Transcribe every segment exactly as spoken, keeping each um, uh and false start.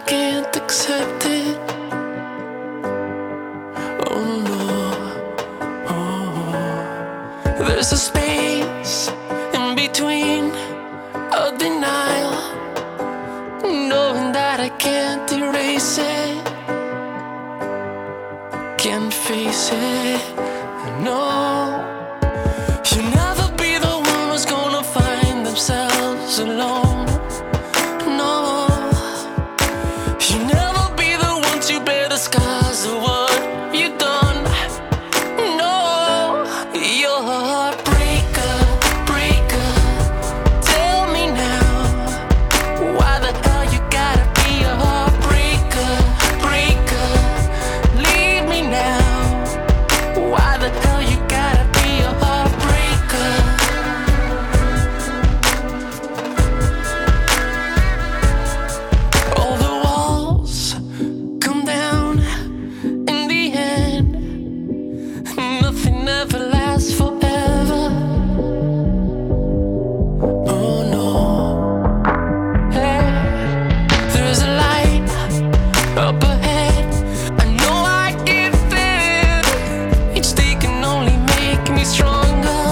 can't accept it. Oh no, oh. There's a space in between a denial, knowing that I can't erase it, can't face it, no. You'll never be the one who's gonna find themselves alone, no. You'll never be the one to bear the scars of what you've done, no. You're a heartbreaker, breaker. Tell me now, why the hell you gotta be a heartbreaker, breaker? Leave me now, why the hell you gotta be a heartbreaker? All the walls come down in the end. Nothing ever lasts forever. Oh no. Hey, there's a light up ahead. I know I get there. Each day can only make me stronger,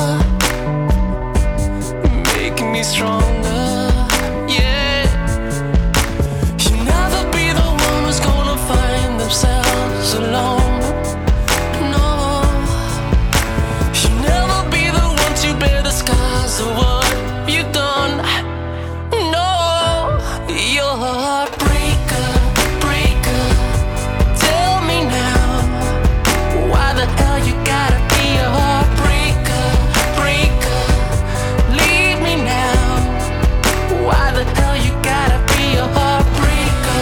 make me stronger. Yeah. You'll never be the one who's gonna find themselves alone, no. You'll never be the one to bear the scars of what you've done, no. You're a heartbreaker, breaker. Tell me now, why the hell you gotta be a heartbreaker, breaker? Leave me now, why the hell you gotta be a heartbreaker?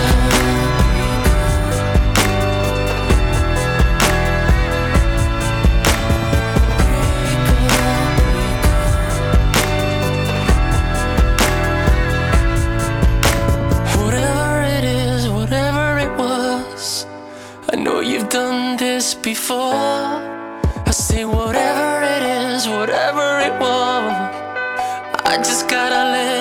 Whatever it is, whatever it was, I know you've done this before. I say whatever it is, whatever it was, I just gotta let